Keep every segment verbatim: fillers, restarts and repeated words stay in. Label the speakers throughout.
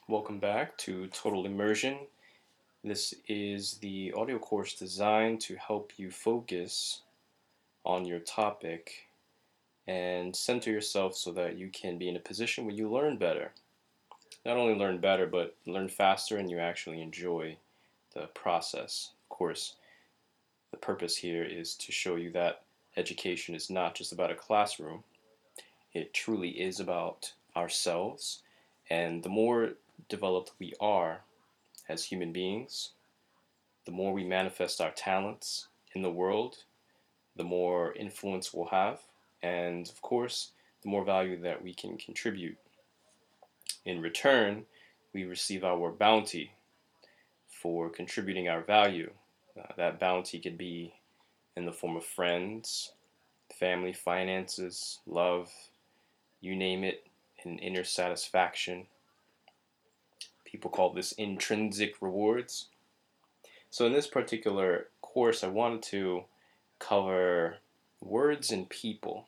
Speaker 1: welcome back to Total Immersion. This is the audio course designed to help you focus on your topic and center yourself so that you can be in a position where you learn better. Not only learn better, but learn faster and you actually enjoy the process. Of course, the purpose here is to show you that education is not just about a classroom, it truly is about ourselves. And the more developed we are as human beings, the more we manifest our talents in the world, the more influence we'll have, and of course, the more value that we can contribute. In return, we receive our bounty for contributing our value. Uh, that bounty could be in the form of friends, family, finances, love, you name it, an inner satisfaction. People call this intrinsic rewards. So in this particular course, I wanted to cover words and people.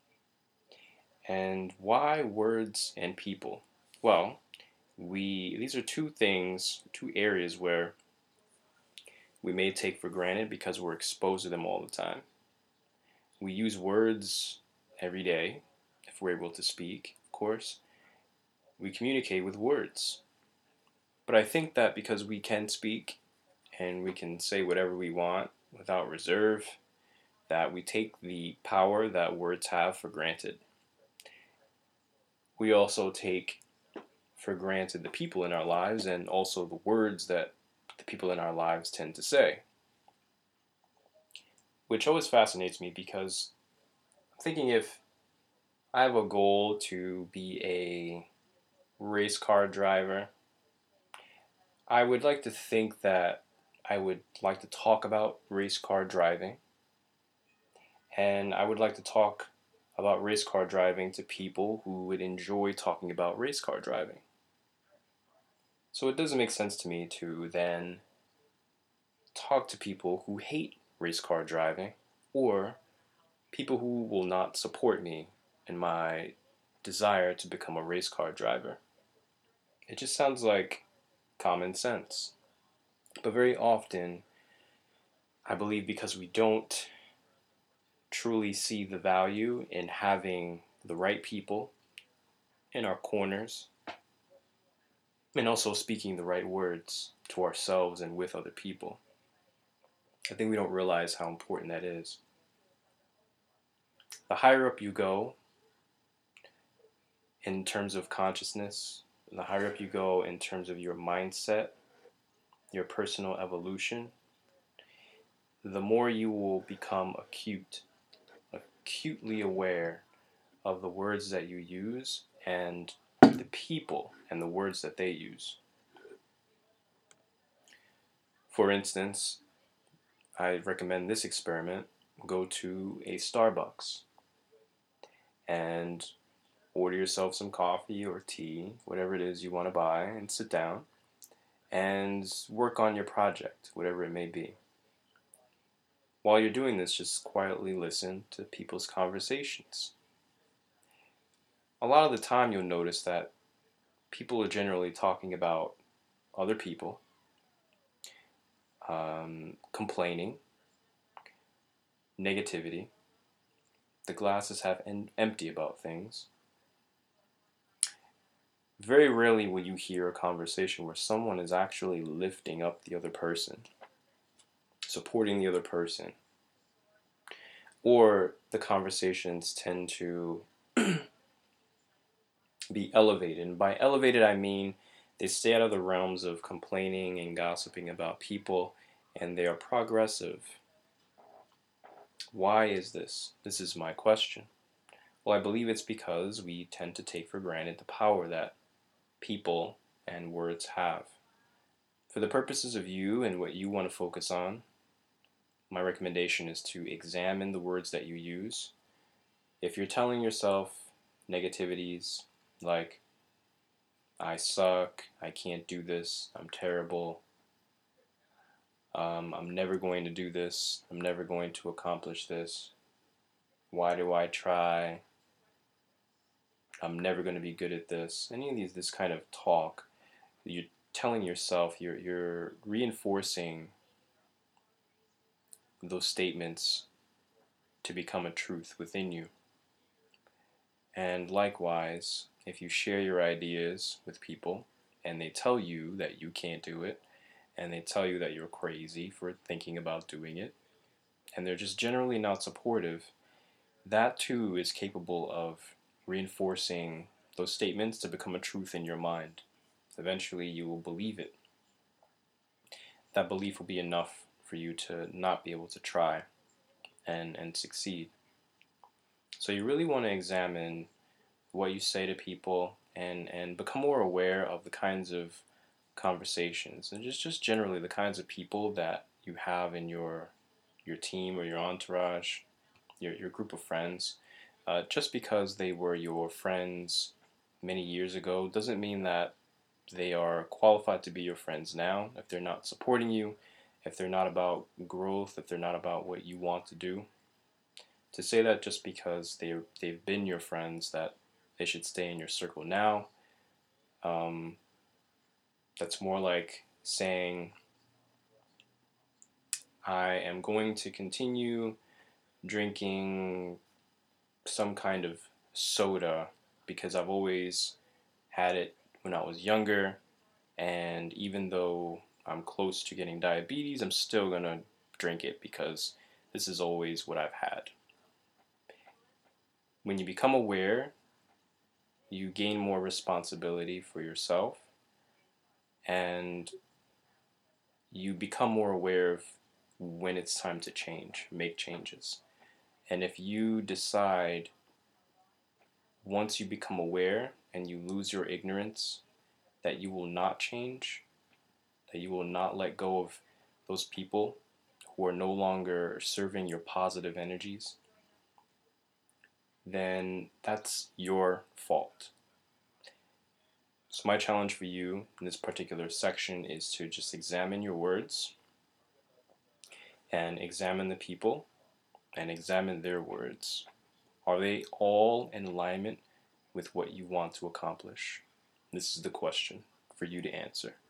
Speaker 1: And why words and people? Well, we these are two things, two areas where we may take for granted because we're exposed to them all the time. We use words every day, if we're able to speak, of course. We communicate with words. But I think that because we can speak and we can say whatever we want without reserve, that we take the power that words have for granted. We also take for granted the people in our lives and also the words that the people in our lives tend to say. Which always fascinates me because I'm thinking if I have a goal to be a race car driver, I would like to think that I would like to talk about race car driving, and I would like to talk about race car driving to people who would enjoy talking about race car driving. So it doesn't make sense to me to then talk to people who hate race car driving or people who will not support me in my desire to become a race car driver. It just sounds like common sense. But very often, I believe because we don't truly see the value in having the right people in our corners and also speaking the right words to ourselves and with other people. I think we don't realize how important that is. The higher up you go in terms of consciousness, the higher up you go in terms of your mindset, your personal evolution, the more you will become acute, acutely aware of the words that you use and the people and the words that they use. For instance, I recommend this experiment. Go to a Starbucks and order yourself some coffee or tea, whatever it is you want to buy, and sit down and work on your project, whatever it may be. While you're doing this, just quietly listen to people's conversations. A lot of the time you'll notice that people are generally talking about other people, um, complaining, negativity. The glass is half en- empty about things. Very rarely will you hear a conversation where someone is actually lifting up the other person, supporting the other person, or the conversations tend to be elevated. And by elevated, I mean they stay out of the realms of complaining and gossiping about people, and they are progressive. Why is this? This is my question. Well, I believe it's because we tend to take for granted the power that people and words have. For the purposes of you and what you want to focus on, my recommendation is to examine the words that you use. If you're telling yourself negativities like, I suck, I can't do this, I'm terrible, um, I'm never going to do this, I'm never going to accomplish this, why do I try, I'm never going to be good at this, any of these, this kind of talk, you're telling yourself, you're, you're reinforcing those statements to become a truth within you. And likewise, if you share your ideas with people and they tell you that you can't do it, and they tell you that you're crazy for thinking about doing it, and they're just generally not supportive, that too is capable of reinforcing those statements to become a truth in your mind. Eventually, you will believe it. That belief will be enough for you to not be able to try and, and succeed. So you really want to examine what you say to people and, and become more aware of the kinds of conversations and just, just generally the kinds of people that you have in your your team or your entourage, your, your group of friends. Uh, just because they were your friends many years ago doesn't mean that they are qualified to be your friends now. If they're not supporting you, if they're not about growth, if they're not about what you want to do, to say that just because they they've been your friends that they should stay in your circle now, um, that's more like saying, I am going to continue drinking some kind of soda because I've always had it when I was younger, and even though I'm close to getting diabetes, I'm still gonna drink it because this is always what I've had. When you become aware, you gain more responsibility for yourself, and you become more aware of when it's time to change, make changes. And if you decide, once you become aware and you lose your ignorance, that you will not change, that you will not let go of those people who are no longer serving your positive energies, then that's your fault. So my challenge for you in this particular section is to just examine your words and examine the people and examine their words. Are they all in alignment with what you want to accomplish? This is the question for you to answer.